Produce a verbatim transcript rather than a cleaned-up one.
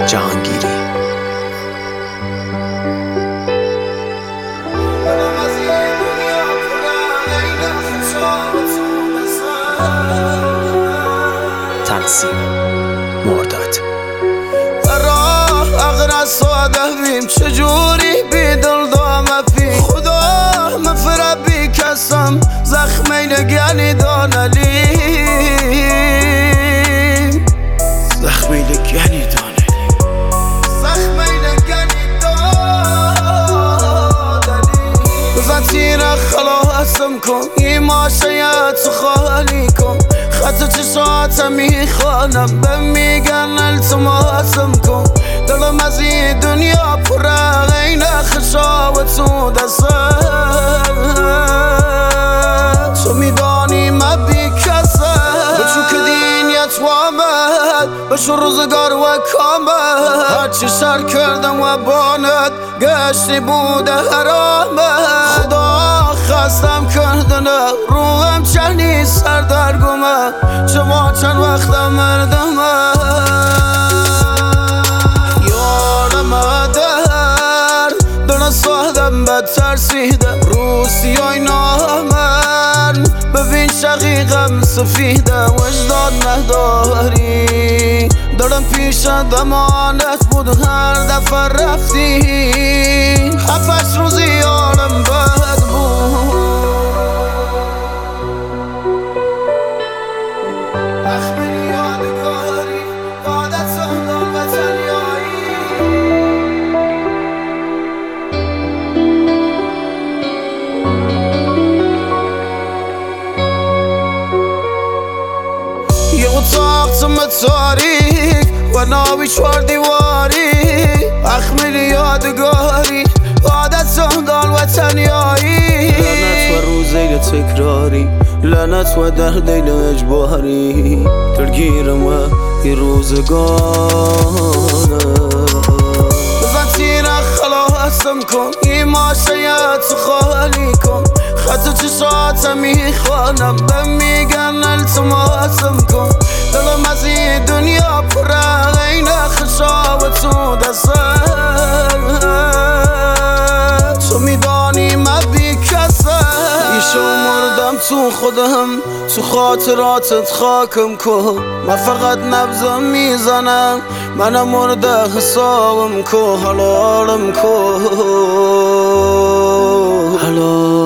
جهانگیری. تنظیم مرداد. راه اغرى ساده بیم چجوری بی دل دامه پی خدا مفره بی کسم زخمی نگنی دانلیم زخمی نگنی دانلیم زخمی نگنی دانلیم بزن تیر خلاصم کن این ماشیت خالی کن خط چشاتم میخوانم به میگن التماسم کن دلم از این دنیا پره غین خشاوت تو دستم تو میدانی من بی کسم بچو که دینیت و آمد بشو روزگار و کامل هرچی سر کردم و بانت گشتی بوده حرامت خدا خستم کردنه روحم چنی سردرگمه چما چند وقتم مردمه یارم در دونه سادم بد ترسیده روسیای نامن ببین شقیقم سفیده وجدان نداری دارم پیش دمانت بود هر دفعه رفتی هفتش روزی یارم بد بود اخبری یادگاری عادت سندان و تنیایی یه اتاق تم تاریک و ناوی چوار دیواری اخمری یادگاری عادت سندان و تنیایی لعنت و روزه تکراری لعنت و در دیل اجباری درگیرم و یه روزگاره بزن تیر خلاصم کن این ماشیت خالی کن خط چشاتم میخوانم به میگن التماسم کن دلم از این دنیا پره غین خشاوت تو دستم تو میدانی من بی کسم ایشو مردم تو خودم تو خاطراتت خاکم کن من فقط نبضم میزنم منم مرده حسابم کن حلالم کن حلال